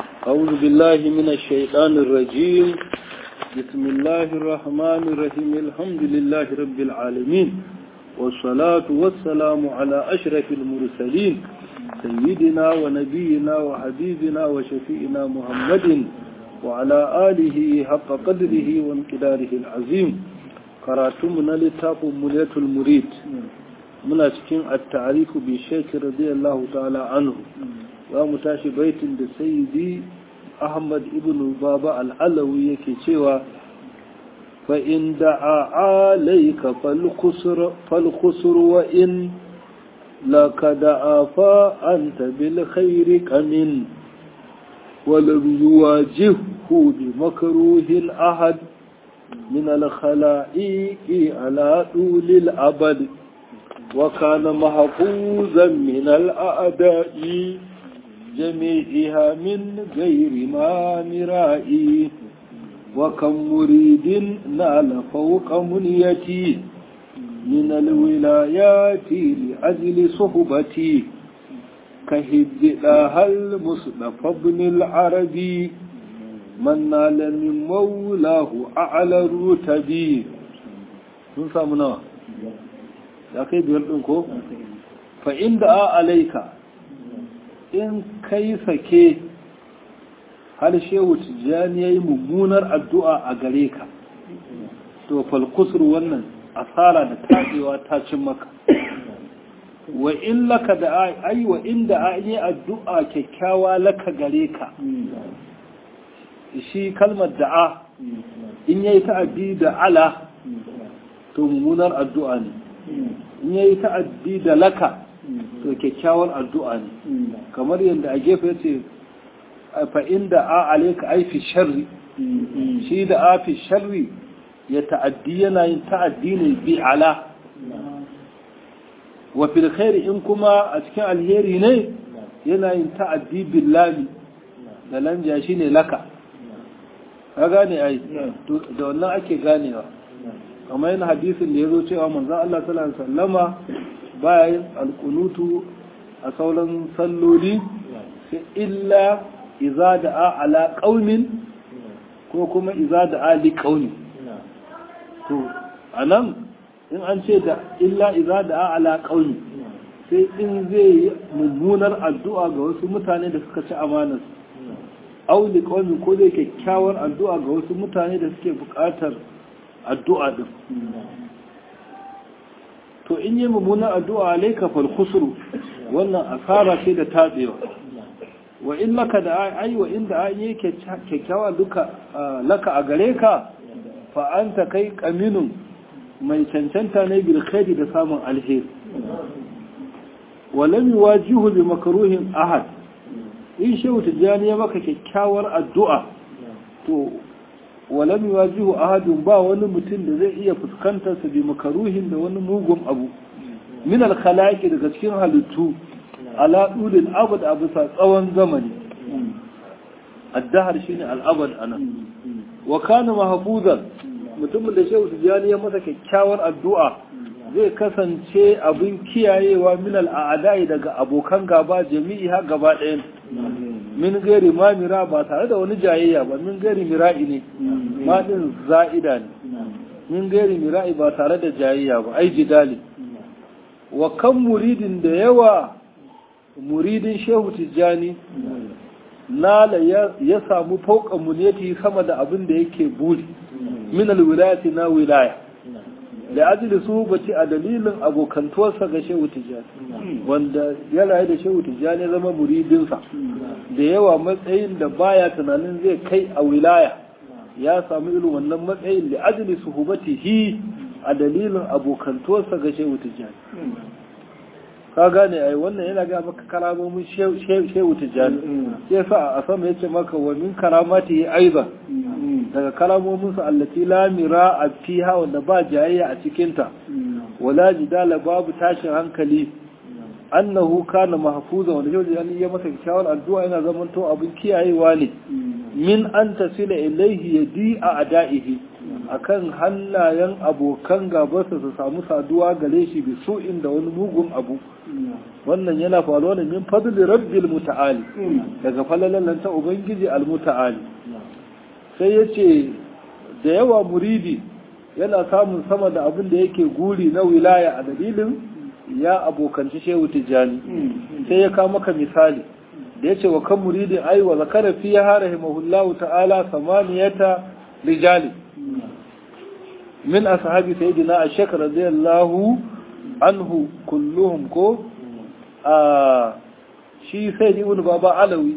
أعوذ بالله من الشيطان الرجيم. بسم الله الرحمن الرحيم. الحمد لله رب العالمين، والصلاة والسلام على أشرف المرسلين سيدنا ونبينا وحبيبنا وشفيئنا محمد وعلى آله حق قدره وانقداره العظيم. قراتمنا لتاف ملية المريد من أسكين التعريف بالشيخ رضي الله تعالى عنه، ومتاشي بيت سيدي أحمد ابن بابا العلوي كيشيوا فإن دعا عليك فالخسر وإن لك دعا فأنت بالخير كمن ولم يواجهه بمكروه أحد من الخلائق على طول الأبد، وكان محفوظا من الأعداء جميعها من غير ما مرائي، وكم مريد نال فوق منيتي من الولايات لأجل صحبتي كهد لها المصطفى ابن العربي من نال من مولاه أعلى الرتب. sun samu nawa ya kai biyar ɗin ko? fa inda a alaika in kai sake har shehu tijjani ya yi mummunar addu'a a gare ka, to falkusur wannan asara da taɗewa ta cin maka. wa in laka da ai wa inda a yi addu'a kyakkyawa laka gare ka, shi kalmar da'a in yayi ta'addi da ala to mummunar addu'a ne, in yayi ta'addi da laka to kyakkyawar addu'a ne. kamar yadda a gefe ya ce fa'in da a alaika aifi sharri, shi da a fi sharri ya ta'addi yana yin ta'addi ne bi ala. wa fil khairi in kuma a cikin alheri ne yana yin ta'addi billami da lanja shi ne laka. ka gane ai da wannan ake ganewa, kamar yin hadisin da ya zo cewa manzan Allah sallallahu alaihi wasallama bayan alkunutu a sauran salloli sai illa iza da'a ala qaumin ko kuma iza da'a li qaumi. to anan in an ce da illa iza da'a ala qaumi sai in zai yi mummunar addu'a ga wasu mutane da suka ci amanar, au li qaumi ko zai kyakkyawar addu'a ga wasu mutane da suke buƙatar addu'a din. to in yi mummunan addu'a alaika fal khusru, wannan asara ce da tabewa. wa in laka da ai wa inda ai yake kyakkyawa duka laka a gare ka, fa anta kai qaminun mai cancanta ne bil khairi da samun alheri. wa lam yuwajihu bi makruhin ahad, in shehu tijani ya maka kyakkyawar addu'a to walam yuwajihu ahadun, ba wani mutum da zai iya fuskantar sa bi makaruhin da wani mugun abu min al-khalaiqi daga cikin halittu ala dulil abad abu sa tsawon zamani. addahar shine al-abad anan. wa kana mahfuzan, mutumin da shehu tijani ya masa kyakkyawar addu'a zai kasance abin kiyayewa min al-a'da'i daga abokan gaba jami'a gaba ɗayan, min gari ma mira ba tare da wani jayayya ba, min gari mira'i ne ma din za'ida ne, min gari mira'i ba tare da jayayya ba, ai jidali. wa kan muridin da yawa muridin shehu tijjani nala ya samu fauka muniyati sama da abin da yake buri min alwilayati na wilaya da ajili su bace a dalilin abokantuwarsa ga shehu tijjani, wanda ya rayu da shehu tijjani zama muridinsa da yawa matsayin da baya tunanin zai kai a wilaya ya samu irin wannan matsayin da ajili suhubatihi a dalilin abokantuwarsa ga shehu tijjani. ka gane ai wannan yana ga maka karamomin shehu tijjani, sai sa a sama yace maka wa min karamatihi aidan, daga karamominsa allati la mira fiha, wanda ba jayayya a cikinta wala jidala babu tashin hankali. annahu kana mahfuzan, wanda yau da ya masa kyakkyawar addu'a yana zaman to abin kiyayewa ne min an tasila ilaihi yadi a adaihi, akan hannayen abokan gabarsa su samu saduwa gare shi bi su'in da wani mugun abu wannan yana faruwa ne min fadli rabbil muta'ali daga falalan ta ubangiji al muta'ali sai yace da yawa muridi yana samun sama da abin da yake guri na wilaya a dalilin ya abokanci shehu tijjani sai ya kawo maka misali da yace wa kan muridin ai wa zakara fi rahimahullahu ta'ala samaniyata rijali min ashabi sayyidina ash-shakr radiyallahu anhu kulluhum ko shi sai ibn baba alawi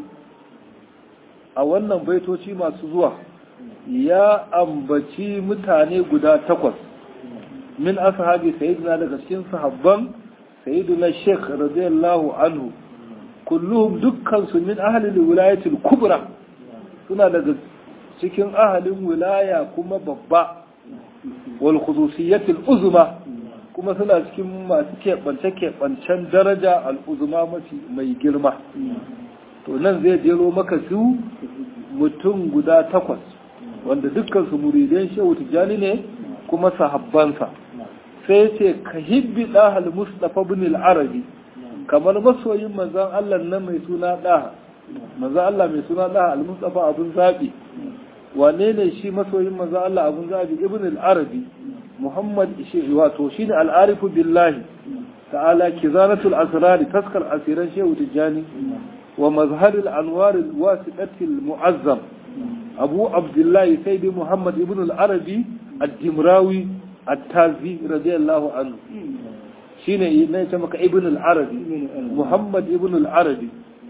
a wannan baitoci masu zuwa ya ambaci mutane guda 8 min ashabi sayyidina daga cikin sahabban sayyidina sheikh radiyallahu anhu kulluhum dukkan su min ahli al-wilayati al-kubra suna daga cikin ahalin wilaya kuma babba wal khususiyyati al-uzma kuma suna cikin masu keɓance-keɓancen daraja al'uzuma mai girma to nan zai jero maka su mutum guda 8 wanda dukkansu muridan shehu tijjani ne kuma sahabbansa sai ce ka hibbi ɗahal mustapha bin al-arabi kamar masoyin manzan Allah nan mai suna ɗaha manzan Allah mai suna ɗaha al-mustapha abin zaɓi wane ne shi masoyin manzan Allah abin zaɓi ibn al-arabi Muhammad wato shine al-arifu billahi ta'ala kizanatul asrar taskar asiran shehu tijani wa mazharil anwar al-wasiqatil mu'azzam abu abdullah sayyidi muhammad ibn al-arabi ad-dimrawi at-tazi radiyallahu anhu shine ne ce maka ibn al-arabi muhammad ibn al-arabi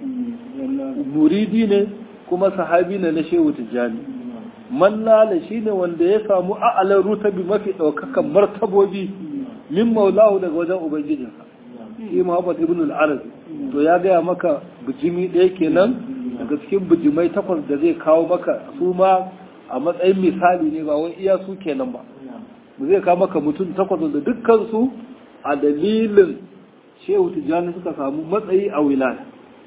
muridi ne kuma sahabi ne na shehu tijani man lala shine wanda ya samu a'alar rutabi mafi daukakan martabobi min maulahu daga wajen ubangijinsa shi Muhammad ibn al-Arabi to ya gaya maka bijimi ɗaya kenan daga cikin bijimai 8 da zai kawo maka su ma a matsayin misali ne ba wai iya su kenan ba mu zai kawo maka mutum 8 da dukkan su a dalilin Shehu Tijjani suka samu matsayi a wilaya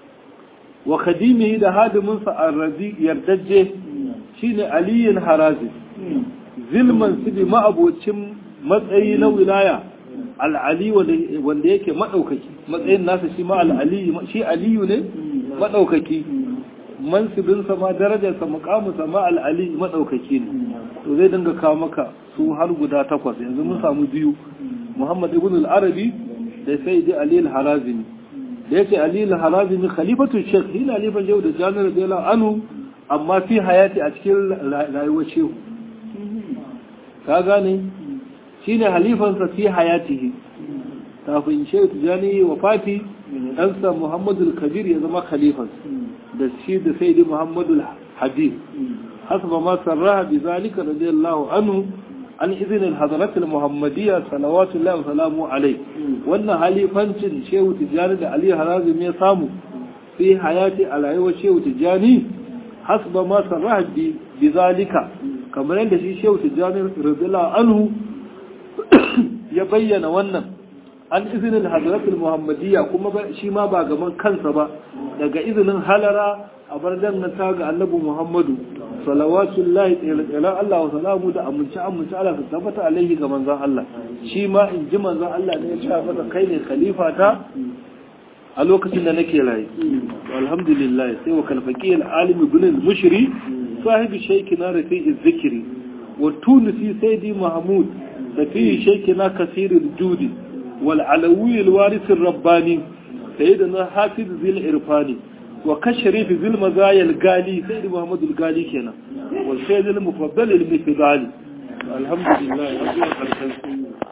wa khadimihi da hadimin sa ar-radi yardajje shine aliyin harazi zilman sibi ma'abocin matsayi na wilaya al'ali wanda yake maɗaukaki matsayin nasa shi ma al'ali shi aliyu ne maɗaukaki mansibinsa ma darajarsa muƙamusa ma al'ali maɗaukaki ne to zai dinga kawo maka su har guda 8 yanzu mun samu 2 muhammad ibn al-arabi da sayyidi ali al-harazimi da yace ali al-harazimi khalifatu shaykh ila halifan jawu da jami'ar radiyallahu anhu amma fi hayati a cikin rayuwar shehu ka gane shine halifansa fi hayatihi kafin shehu tijani wafati ɗansa muhammadu al-kabir ya zama khalifansa da shi da sayyidi muhammadu al-habib hasba ma sarraha bi zalika radiyallahu anhu an izinin al-hadarat al-muhammadiyya salawatullahi wa salamu alayhi wannan halifancin shehu tijani da ali harazim ya samu fi hayati a rayuwar shehu tijani hasba ma sarraha bi zalika kamar yadda shi shehu tijani radiyallahu anhu ya bayyana wannan an izinin hadaratul muhammadiyya kuma shi ma ba gaban kansa ba daga izinin halara a bar danganta ga annabi muhammadu salawatullahi tsira Allah wa salamu da amince Allah su tabbata alaihi ga manzon Allah shi ma in ji manzon Allah ne ya ce masa kai ne khalifa ta a lokacin da nake raye alhamdulillah sai wa kalfaqi al-alim ibn al-mushri sahibi shaykhina rafi'i zikri wa tunisi sayyidi mahmud ففيه شيخنا كثير الجود والعلوي الوارث الرباني سيدنا حافظ ذي العرفاني وكشريف ذي المزايا الغالي سيد محمد الغالي كنا والسيد المفضل المفضالي الحمد لله